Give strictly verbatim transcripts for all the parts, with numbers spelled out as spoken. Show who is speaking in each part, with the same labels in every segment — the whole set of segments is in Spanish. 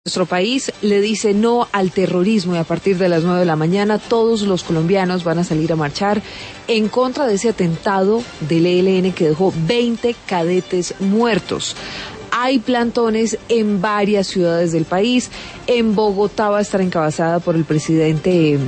Speaker 1: Nuestro país le dice no al terrorismo y a partir de las nueve de la mañana todos los colombianos van a salir a marchar en contra de ese atentado del E L N que dejó veinte cadetes muertos. Hay plantones en varias ciudades del país. En Bogotá va a estar encabezada por el presidente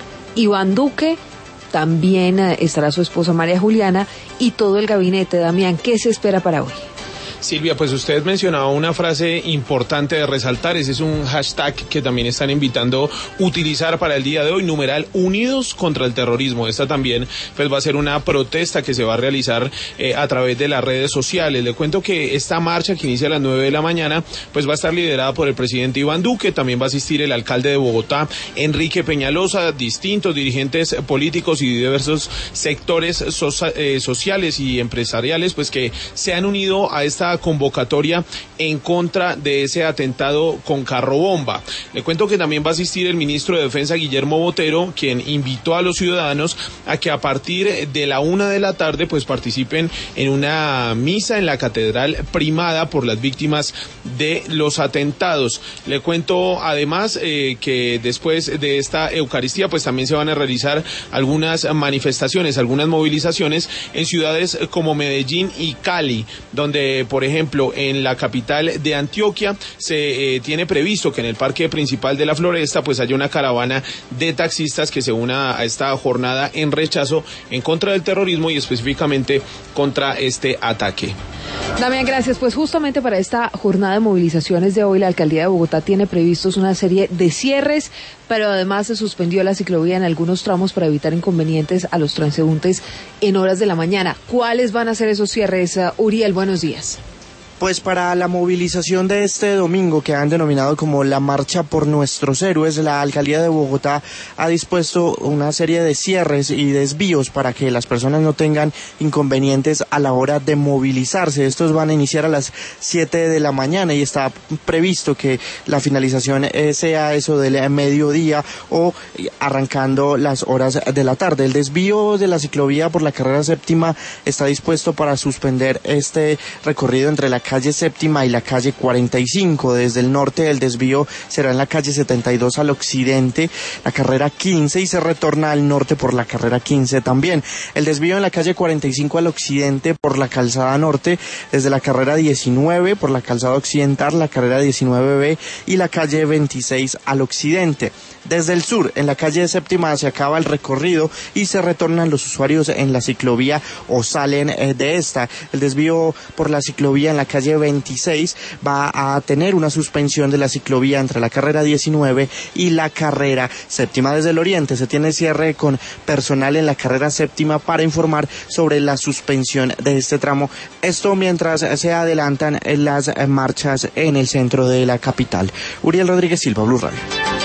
Speaker 1: Iván Duque. También estará su esposa María Juliana y todo el gabinete. Damián, ¿qué se espera para hoy?
Speaker 2: Silvia, pues usted mencionaba una frase importante de resaltar, ese es un hashtag que también están invitando a utilizar para el día de hoy, numeral Unidos contra el Terrorismo. Esta también pues va a ser una protesta que se va a realizar eh, a través de las redes sociales. Le cuento que esta marcha que inicia a las nueve de la mañana pues va a estar liderada por el presidente Iván Duque, también va a asistir el alcalde de Bogotá, Enrique Peñalosa, distintos dirigentes políticos y diversos sectores so eh, sociales y empresariales pues que se han unido a esta convocatoria en contra de ese atentado con carro bomba. Le cuento que también va a asistir el ministro de Defensa Guillermo Botero, quien invitó a los ciudadanos a que a partir de la una de la tarde pues participen en una misa en la Catedral Primada por las víctimas de los atentados. Le cuento además eh, que después de esta Eucaristía pues también se van a realizar algunas manifestaciones, algunas movilizaciones en ciudades como Medellín y Cali, donde por Por ejemplo, en la capital de Antioquia se eh, tiene previsto que en el parque principal de la Floresta pues haya una caravana de taxistas que se una a esta jornada en rechazo en contra del terrorismo y específicamente contra este ataque.
Speaker 1: Damián, gracias. Pues justamente para esta jornada de movilizaciones de hoy, la Alcaldía de Bogotá tiene previstos una serie de cierres, pero además se suspendió la ciclovía en algunos tramos para evitar inconvenientes a los transeúntes en horas de la mañana. ¿Cuáles van a ser esos cierres? Uh, Uriel, buenos días.
Speaker 3: Pues para la movilización de este domingo, que han denominado como la Marcha por Nuestros Héroes, la Alcaldía de Bogotá ha dispuesto una serie de cierres y desvíos para que las personas no tengan inconvenientes a la hora de movilizarse. Estos van a iniciar a las siete de la mañana y está previsto que la finalización sea eso del mediodía o arrancando las horas de la tarde. El desvío de la ciclovía por la carrera séptima está dispuesto para suspender este recorrido entre la calle séptima y la calle cuarenta y cinco. Desde el norte el desvío será en la calle setenta y dos al occidente, la carrera quince, y se retorna al norte por la carrera quince también. El desvío en la calle cuarenta y cinco al occidente por la calzada norte, desde la carrera diecinueve por la calzada occidental, la carrera diecinueve B y la calle veintiséis al occidente. Desde el sur, en la calle séptima se acaba el recorrido y se retornan los usuarios en la ciclovía o salen eh, de esta. El desvío por la ciclovía en la calle veintiséis va a tener una suspensión de la ciclovía entre la carrera diecinueve y la carrera séptima. Desde el oriente se tiene cierre con personal en la carrera séptima para informar sobre la suspensión de este tramo. Esto mientras se adelantan las marchas en el centro de la capital. Uriel Rodríguez Silva, Blue Radio.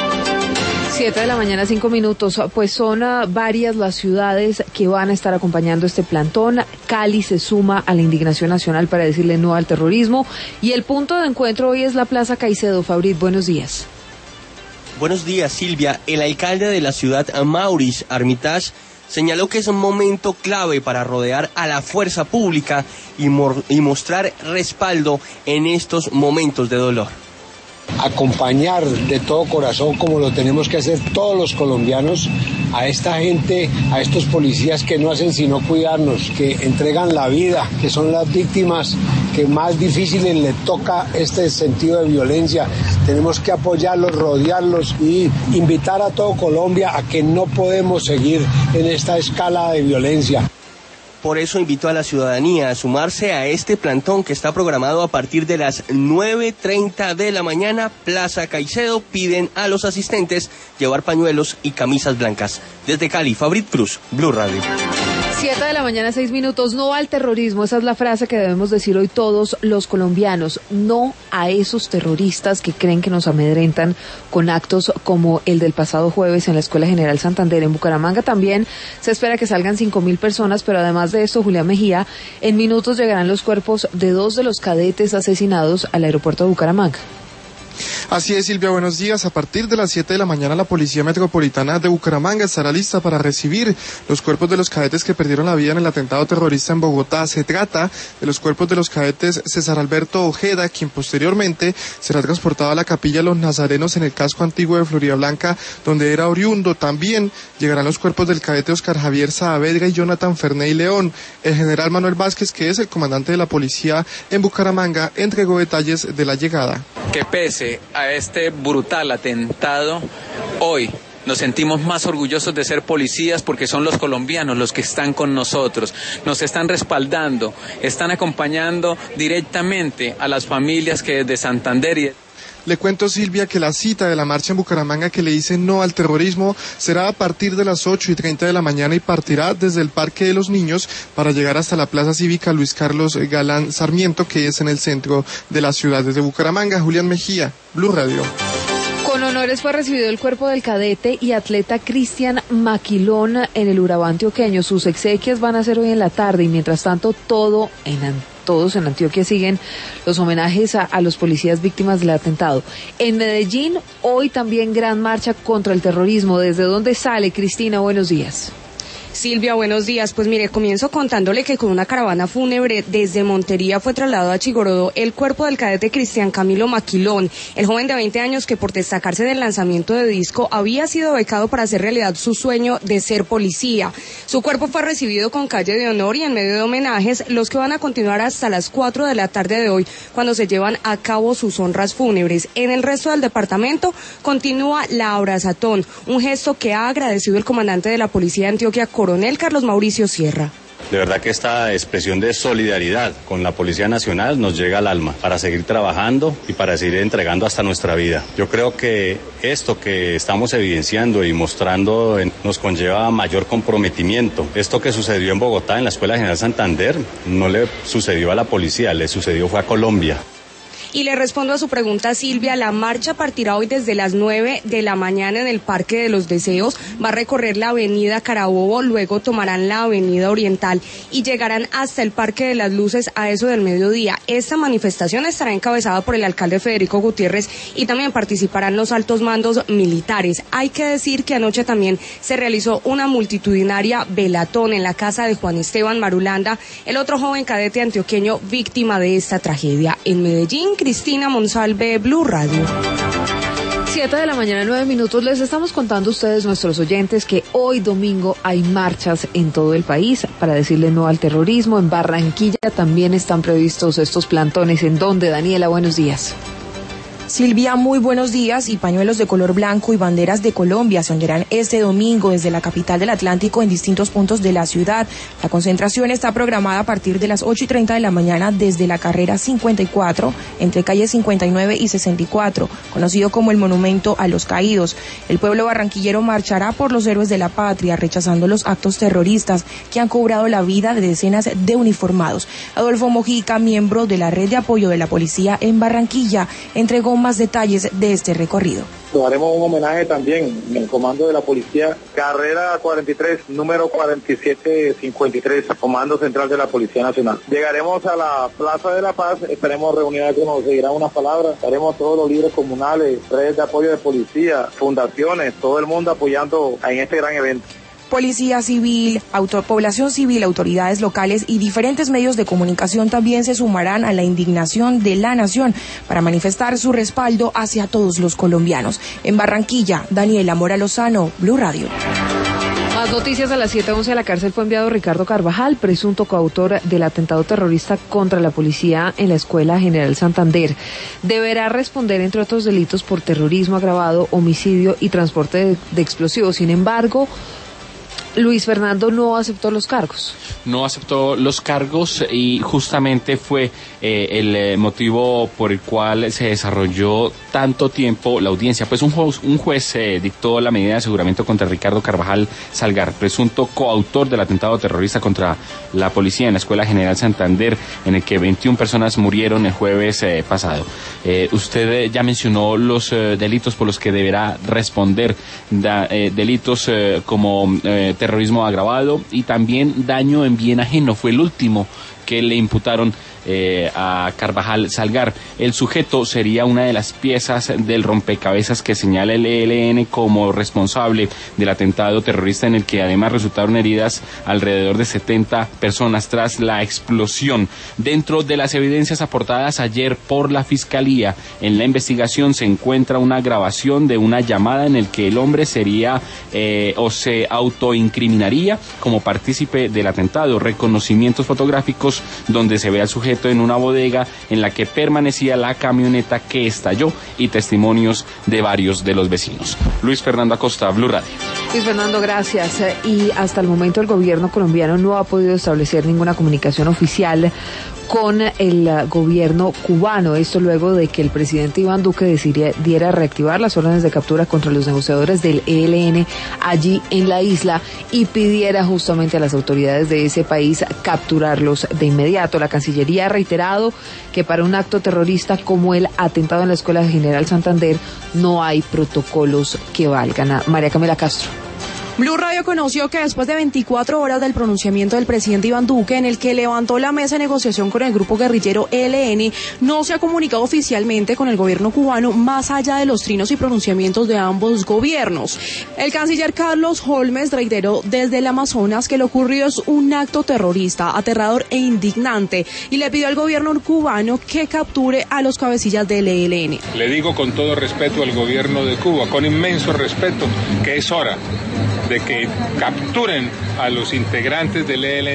Speaker 1: Siete de la mañana, cinco minutos. Pues son uh, varias las ciudades que van a estar acompañando este plantón. Cali se suma a la indignación nacional para decirle no al terrorismo. Y el punto de encuentro hoy es la Plaza Caicedo. Fabrit, buenos días.
Speaker 4: Buenos días, Silvia. El alcalde de la ciudad, Maurice Armitage, señaló que es un momento clave para rodear a la fuerza pública y, mor- y mostrar respaldo en estos momentos de dolor.
Speaker 5: Acompañar de todo corazón, como lo tenemos que hacer todos los colombianos, a esta gente, a estos policías que no hacen sino cuidarnos, que entregan la vida, que son las víctimas que más difíciles les toca este sentido de violencia. Tenemos que apoyarlos, rodearlos y invitar a todo Colombia a que no podemos seguir en esta escala de violencia.
Speaker 4: Por eso invitó a la ciudadanía a sumarse a este plantón que está programado a partir de las nueve treinta de la mañana. Plaza Caicedo. Piden a los asistentes llevar pañuelos y camisas blancas. Desde Cali, Fabrit Cruz, Blue Radio.
Speaker 1: Siete de la mañana, seis minutos. No al terrorismo. Esa es la frase que debemos decir hoy todos los colombianos. No a esos terroristas que creen que nos amedrentan con actos como el del pasado jueves en la Escuela General Santander. En Bucaramanga también se espera que salgan cinco mil personas, pero además de esto, Julián Mejía, en minutos llegarán los cuerpos de dos de los cadetes asesinados al aeropuerto de Bucaramanga.
Speaker 6: Así es, Silvia, buenos días. A partir de las siete de la mañana la Policía Metropolitana de Bucaramanga estará lista para recibir los cuerpos de los cadetes que perdieron la vida en el atentado terrorista en Bogotá. Se trata de los cuerpos de los cadetes César Alberto Ojeda, quien posteriormente será transportado a la Capilla de los Nazarenos en el casco antiguo de Floridablanca, donde era oriundo. También llegarán los cuerpos del cadete Oscar Javier Saavedra y Jonathan Ferney León. El general Manuel Vázquez, que es el comandante de la policía en Bucaramanga, entregó detalles de la llegada.
Speaker 7: Que pese a este brutal atentado, hoy nos sentimos más orgullosos de ser policías porque son los colombianos los que están con nosotros, nos están respaldando, están acompañando directamente a las familias que desde Santander y...
Speaker 6: Le cuento, Silvia, que la cita de la marcha en Bucaramanga que le dice no al terrorismo será a partir de las ocho y treinta de la mañana y partirá desde el Parque de los Niños para llegar hasta la Plaza Cívica Luis Carlos Galán Sarmiento, que es en el centro de la ciudad. Desde Bucaramanga, Julián Mejía, Blue Radio.
Speaker 1: Con honores fue recibido el cuerpo del cadete y atleta Cristian Maquilón en el Urabá antioqueño. Sus exequias van a ser hoy en la tarde y mientras tanto todo en Antioquia. Todos en Antioquia siguen los homenajes a, a los policías víctimas del atentado. En Medellín, hoy también gran marcha contra el terrorismo. ¿Desde dónde sale, Cristina? Buenos días.
Speaker 8: Silvia, buenos días. Pues mire, comienzo contándole que con una caravana fúnebre desde Montería fue trasladado a Chigorodó el cuerpo del cadete Cristian Camilo Maquilón, el joven de veinte años que por destacarse del lanzamiento de disco había sido becado para hacer realidad su sueño de ser policía. Su cuerpo fue recibido con calle de honor y en medio de homenajes, los que van a continuar hasta las cuatro de la tarde de hoy, cuando se llevan a cabo sus honras fúnebres. En el resto del departamento continúa la abrazatón, un gesto que ha agradecido el comandante de la Policía de Antioquia, Coronel Carlos Mauricio Sierra.
Speaker 9: De verdad que esta expresión de solidaridad con la Policía Nacional nos llega al alma para seguir trabajando y para seguir entregando hasta nuestra vida. Yo creo que esto que estamos evidenciando y mostrando nos conlleva mayor comprometimiento. Esto que sucedió en Bogotá, en la Escuela General Santander, no le sucedió a la policía, le sucedió fue a Colombia.
Speaker 8: Y le respondo a su pregunta, Silvia, la marcha partirá hoy desde las nueve de la mañana en el Parque de los Deseos, va a recorrer la avenida Carabobo, luego tomarán la avenida Oriental y llegarán hasta el Parque de las Luces a eso del mediodía. Esta manifestación estará encabezada por el alcalde Federico Gutiérrez y también participarán los altos mandos militares. Hay que decir que anoche también se realizó una multitudinaria velatón en la casa de Juan Esteban Marulanda, el otro joven cadete antioqueño víctima de esta tragedia. En Medellín, Cristina Monsalve, Blue Radio.
Speaker 1: Siete de la mañana, nueve minutos. Les estamos contando a ustedes, nuestros oyentes, que hoy domingo hay marchas en todo el país para decirle no al terrorismo. En Barranquilla también están previstos estos plantones. ¿En dónde, Daniela? Buenos días.
Speaker 10: Silvia, muy buenos días. Y pañuelos de color blanco y banderas de Colombia se ondearán este domingo desde la capital del Atlántico en distintos puntos de la ciudad. La concentración está programada a partir de las ocho y treinta de la mañana desde la carrera cincuenta y cuatro, entre calles cincuenta y nueve y sesenta y cuatro, conocido como el Monumento a los Caídos. El pueblo barranquillero marchará por los héroes de la patria, rechazando los actos terroristas que han cobrado la vida de decenas de uniformados. Adolfo Mojica, miembro de la red de apoyo de la policía en Barranquilla, entregó más detalles de este recorrido.
Speaker 11: Haremos un homenaje también en el comando de la policía, carrera cuarenta y tres, número cuarenta y siete cincuenta y tres, comando central de la Policía Nacional. Llegaremos a la Plaza de la Paz, esperemos reunir que nos seguirán unas palabras, estaremos todos los líderes comunales, redes de apoyo de policía, fundaciones, todo el mundo apoyando en este gran evento.
Speaker 10: Policía civil, auto, población civil, autoridades locales y diferentes medios de comunicación también se sumarán a la indignación de la nación para manifestar su respaldo hacia todos los colombianos. En Barranquilla, Daniela Mora Lozano, Blue Radio.
Speaker 1: Más noticias a las siete once. A la cárcel fue enviado Ricardo Carvajal, presunto coautor del atentado terrorista contra la policía en la Escuela General Santander. Deberá responder, entre otros delitos, por terrorismo agravado, homicidio y transporte de, de explosivos. Sin embargo, Luis Fernando no aceptó los cargos.
Speaker 12: No aceptó los cargos y justamente fue eh, el eh, motivo por el cual se desarrolló tanto tiempo la audiencia. Pues un juez, un juez eh, dictó la medida de aseguramiento contra Ricardo Carvajal Salgar, presunto coautor del atentado terrorista contra la policía en la Escuela General Santander, en el que veintiuna personas murieron el jueves eh, pasado. Eh, usted eh, ya mencionó los eh, delitos por los que deberá responder, da, eh, delitos eh, como eh, terrorismo agravado y también daño en bien ajeno. Fue el último que le imputaron eh, a Carvajal Salgar. El sujeto sería una de las piezas del rompecabezas que señala el E L N como responsable del atentado terrorista, en el que además resultaron heridas alrededor de setenta personas tras la explosión. Dentro de las evidencias aportadas ayer por la Fiscalía en la investigación se encuentra una grabación de una llamada en el que el hombre sería eh, o se autoincriminaría como partícipe del atentado, reconocimientos fotográficos donde se ve al sujeto en una bodega en la que permanecía la camioneta que estalló y testimonios de varios de los vecinos. Luis Fernando Acosta, Blue Radio.
Speaker 1: Luis Fernando, gracias. Y hasta el momento el gobierno colombiano no ha podido establecer ninguna comunicación oficial con el gobierno cubano. Esto luego de que el presidente Iván Duque decidiera reactivar las órdenes de captura contra los negociadores del E L N allí en la isla y pidiera justamente a las autoridades de ese país capturarlos de inmediato. La Cancillería ha reiterado que para un acto terrorista como el atentado en la Escuela General Santander no hay protocolos que valgan. María Camila Castro.
Speaker 10: Blue Radio conoció que después de veinticuatro horas del pronunciamiento del presidente Iván Duque, en el que levantó la mesa de negociación con el grupo guerrillero E L N, no se ha comunicado oficialmente con el gobierno cubano más allá de los trinos y pronunciamientos de ambos gobiernos. El canciller Carlos Holmes reiteró desde el Amazonas que lo ocurrido es un acto terrorista, aterrador e indignante, y le pidió al gobierno cubano que capture a los cabecillas del E L N.
Speaker 13: Le digo con todo respeto al gobierno de Cuba, con inmenso respeto, que es hora de que capturen a los integrantes del E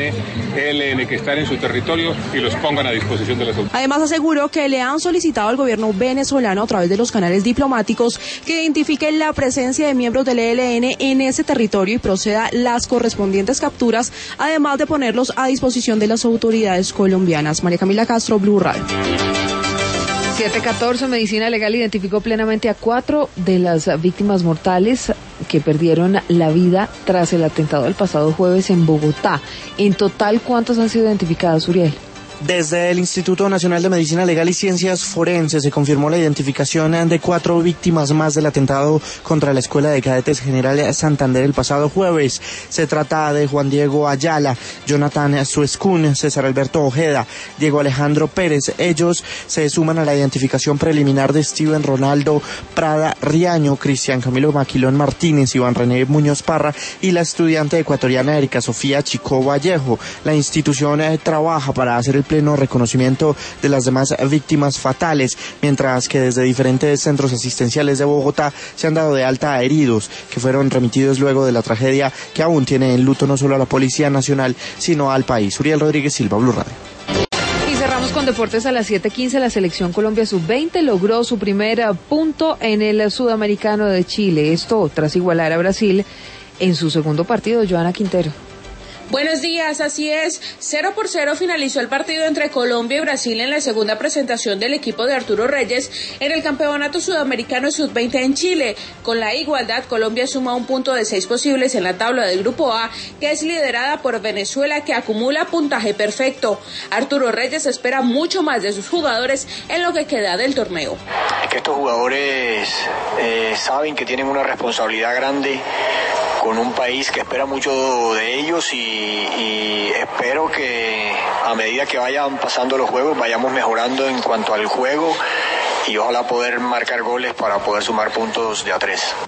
Speaker 13: L N que están en su territorio y los pongan a disposición de las autoridades.
Speaker 10: Además aseguró que le han solicitado al gobierno venezolano a través de los canales diplomáticos que identifiquen la presencia de miembros del E L N en ese territorio y proceda las correspondientes capturas, además de ponerlos a disposición de las autoridades colombianas. María Camila Castro, Blue Radio.
Speaker 1: siete catorce, Medicina Legal identificó plenamente a cuatro de las víctimas mortales que perdieron la vida tras el atentado del pasado jueves en Bogotá. En total, ¿cuántas han sido identificadas, Uriel?
Speaker 3: Desde el Instituto Nacional de Medicina Legal y Ciencias Forenses se confirmó la identificación de cuatro víctimas más del atentado contra la Escuela de Cadetes General Santander el pasado jueves. Se trata de Juan Diego Ayala, Jonathan Suescún, César Alberto Ojeda, Diego Alejandro Pérez. Ellos se suman a la identificación preliminar de Steven Ronaldo Prada Riaño, Cristian Camilo Maquilón Martínez, Iván René Muñoz Parra y la estudiante ecuatoriana Erika Sofía Chico Vallejo. La institución eh, trabaja para hacer el pleno reconocimiento de las demás víctimas fatales, mientras que desde diferentes centros asistenciales de Bogotá se han dado de alta a heridos que fueron remitidos luego de la tragedia que aún tiene en luto no solo a la Policía Nacional, sino al país. Uriel Rodríguez Silva, Blue Radio.
Speaker 1: Y cerramos con deportes a las siete quince. La selección Colombia sub veinte logró su primer punto en el Sudamericano de Chile. Esto tras igualar a Brasil en su segundo partido. Joana Quintero.
Speaker 14: Buenos días, así es. Cero por cero finalizó el partido entre Colombia y Brasil en la segunda presentación del equipo de Arturo Reyes en el Campeonato Sudamericano sub veinte en Chile. Con la igualdad, Colombia suma un punto de seis posibles en la tabla del Grupo A, que es liderada por Venezuela, que acumula puntaje perfecto. Arturo Reyes espera mucho más de sus jugadores en lo que queda del torneo.
Speaker 15: Es que estos jugadores eh, saben que tienen una responsabilidad grande con un país que espera mucho de ellos y, y espero que a medida que vayan pasando los juegos vayamos mejorando en cuanto al juego y ojalá poder marcar goles para poder sumar puntos de a tres.